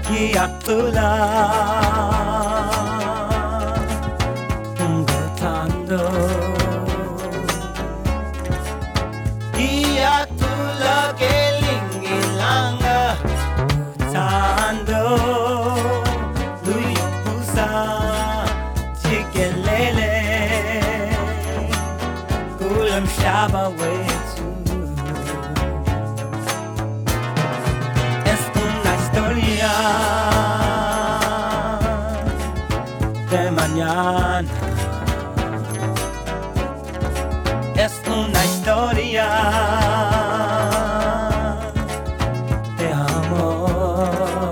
기약불라 것한도 기약불라 겔링일랑가 것한도 루이부사 지겔레레 굴럼 샤바웨 de mañana es una historia de amor,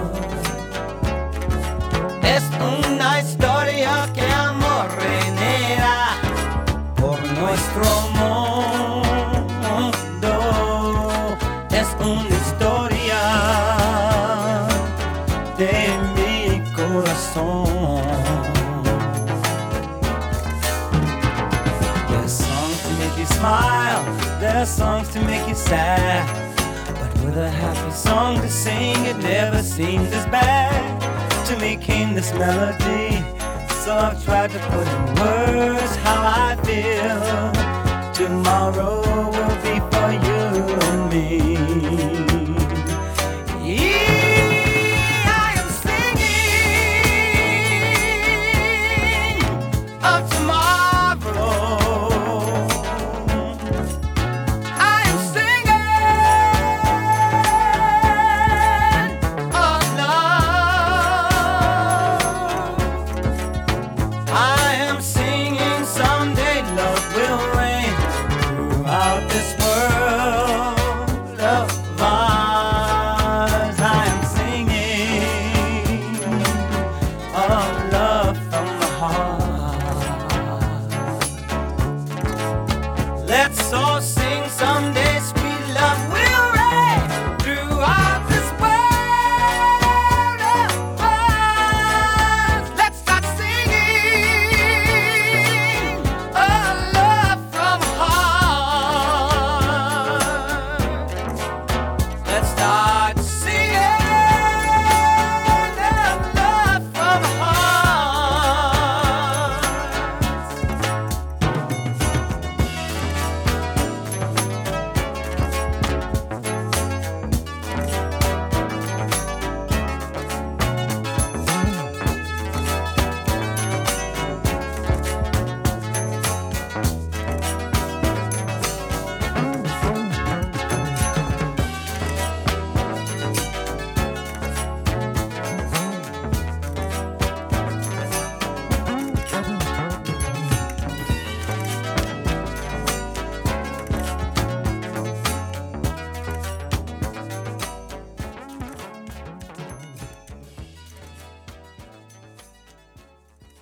es una historia que amor genera por nuestro mundo, es una historia de mi corazón. There's songs to make you smile, there's songs to make you sad, but with a happy song to sing, it never seems as bad. To me came this melody, so I've tried to put in words how I feel. Tomorrow will be for you and me.